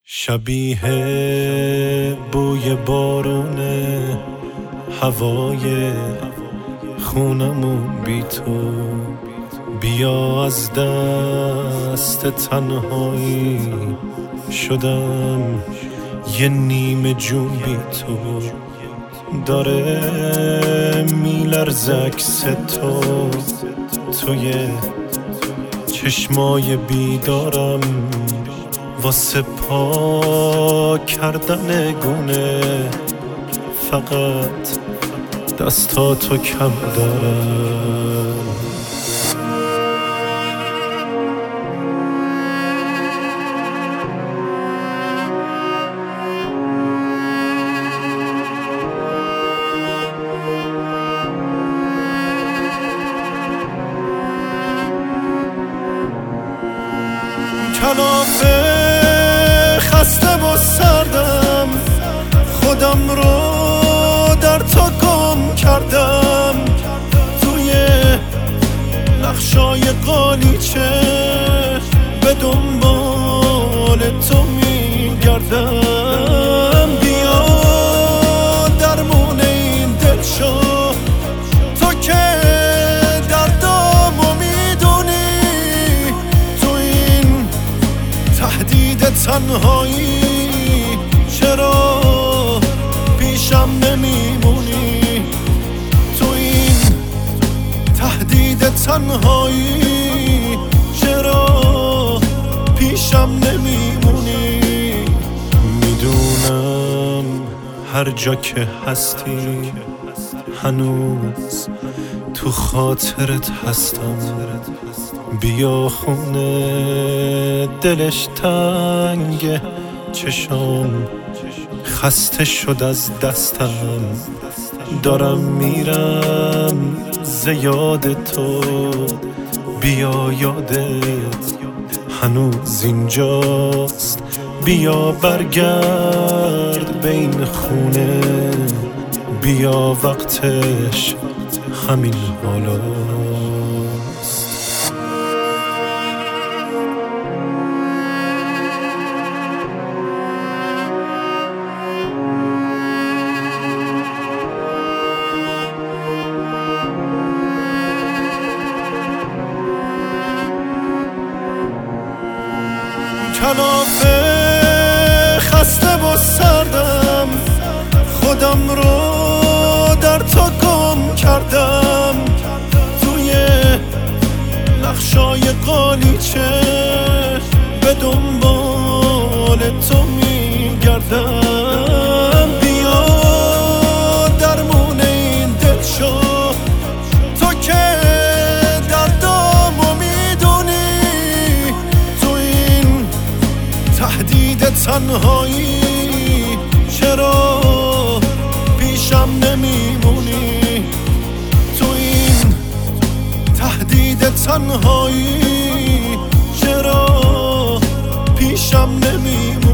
شبیه بوی بارونه، هوای خونمون بی تو. بیا از دست تنهایی شدم یه نیمه جون بی تو. داره میلرزه عکس تو توی چشمای بیدارم، واسه پا کردن گونه فقط دستاتو کم دارم. کلافه خسته و سردم، خودم رو در تو گم کردم، توی نقشای قالیچه به دنبال تو میگردم. بیا درمون این دل شو، تو که دردامو میدونی، تو این تهدید تنهایی چرا پیشم نمیمونی؟ تو این تهدید تنهایی چرا پیشم نمیمونی؟ میدونم هر جا که هستی هنوز تو خاطرت هستم. بیا خونه دلش تنگه، چشام خسته شد از دستم، دارم میرم زیاد تو. بیا یادت هنوز اینجاست، بیا برگرد به این خونه، بیا وقتش همین حالاست. کلافه خسته و سردم، خودم رو در تو گم کردم، توی نقشای قالیچه به دنبال تو میگردم. بیا درمون این دل شو، تو که دردامو میدونی، تو این تهدید تنهایی چرا پیشم نمیمونی؟ تو این تهدید تنهایی چرا پیشم نمیمونی؟